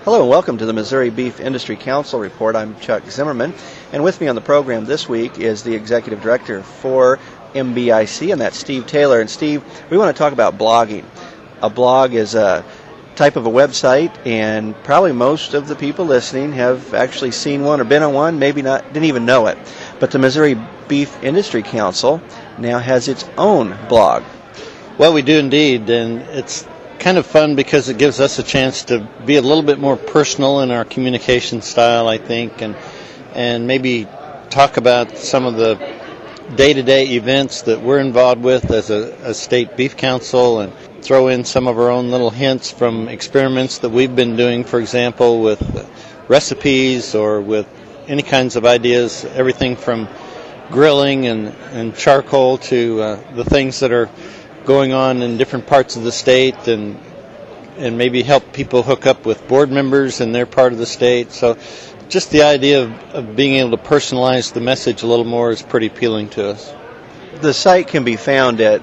Hello and welcome to the Missouri Beef Industry Council Report. I'm Chuck Zimmerman, and with me on the program this week is the Executive Director for MBIC, and that's Steve Taylor. And Steve, we want to talk about blogging. A blog is a type of a website, and probably most of the people listening have actually seen one or been on one, maybe not, didn't even know it. But the Missouri Beef Industry Council now has its own blog. Well, we do indeed, and it's kind of fun because it gives us a chance to be a little bit more personal in our communication style, I think, and maybe talk about some of the day-to-day events that we're involved with as a state beef council, and throw in some of our own little hints from experiments that we've been doing, for example, with recipes or with any kinds of ideas, everything from grilling and charcoal to the things that are going on in different parts of the state, and maybe help people hook up with board members in their part of the state. So just the idea of being able to personalize the message a little more is pretty appealing to us. The site can be found at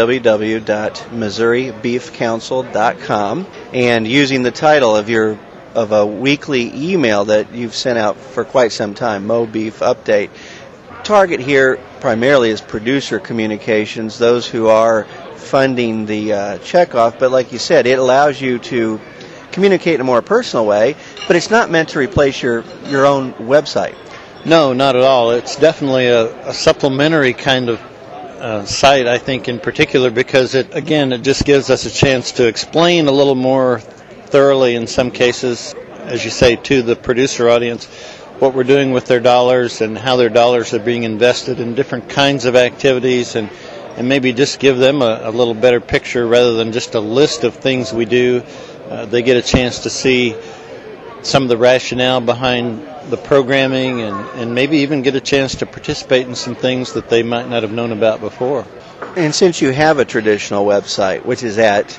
www.missouribeefcouncil.com, and using the title of a weekly email that you've sent out for quite some time, Mo Beef Update. Target here primarily is producer communications, those who are funding the checkoff, but like you said, it allows you to communicate in a more personal way, but it's not meant to replace your own website. No, not at all. It's definitely a supplementary kind of site, I think, in particular, because it just gives us a chance to explain a little more thoroughly in some cases, as you say, to the producer audience, what we're doing with their dollars and how their dollars are being invested in different kinds of activities, and maybe just give them a little better picture rather than just a list of things we do. They get a chance to see some of the rationale behind the programming, and maybe even get a chance to participate in some things that they might not have known about before. And since you have a traditional website, which is at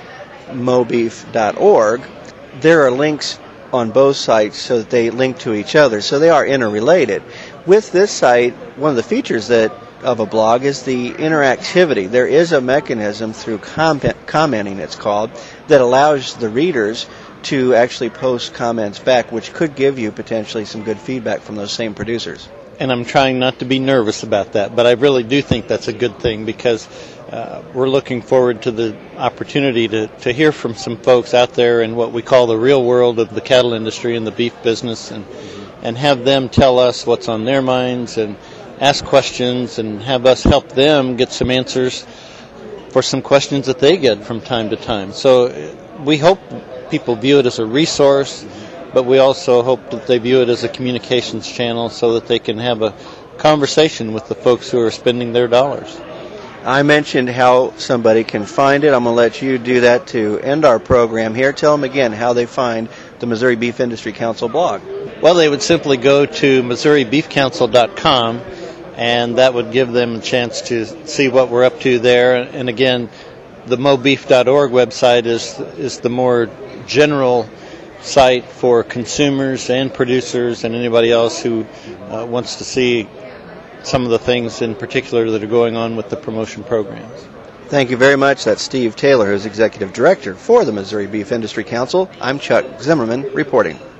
mobeef.org, there are links on both sites so that they link to each other, so they are interrelated. With this site, one of the features of a blog is the interactivity. There is a mechanism through commenting, it's called, that allows the readers to actually post comments back, which could give you potentially some good feedback from those same producers. And I'm trying not to be nervous about that, but I really do think that's a good thing, because we're looking forward to the opportunity to hear from some folks out there in what we call the real world of the cattle industry and the beef business, and have them tell us what's on their minds and ask questions, and have us help them get some answers for some questions that they get from time to time. So we hope people view it as a resource, but we also hope that they view it as a communications channel so that they can have a conversation with the folks who are spending their dollars. I mentioned how somebody can find it. I'm going to let you do that to end our program here. Tell them again how they find the Missouri Beef Industry Council blog. Well, they would simply go to MissouriBeefCouncil.com, and that would give them a chance to see what we're up to there. And again, the mobeef.org website is the more general site for consumers and producers and anybody else who wants to see some of the things in particular that are going on with the promotion programs. Thank you very much. That's Steve Taylor, who's Executive Director for the Missouri Beef Industry Council. I'm Chuck Zimmerman reporting.